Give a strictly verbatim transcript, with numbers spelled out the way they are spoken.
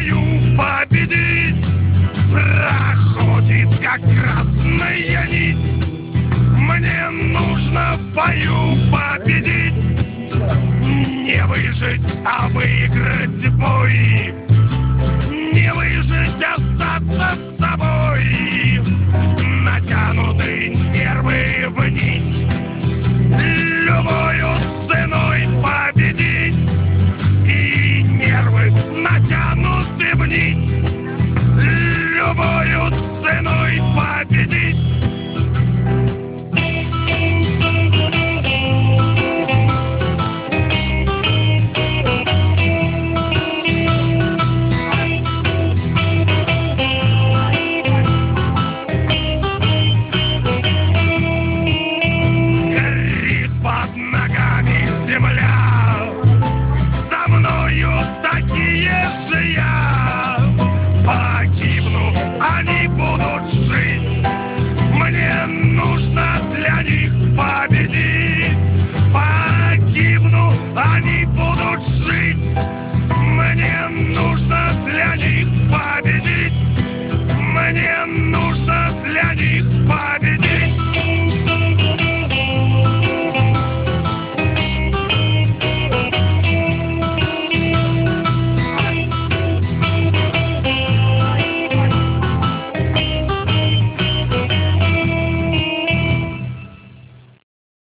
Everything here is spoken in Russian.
бою победить проходит как красная нить. Мне нужно в бою победить, не выжить, а выиграть бой. Не выжить, остаться с собой. Натянуты нервы в нить, любою ценой победить. И нервы натянуты в нить, любою ценой победить.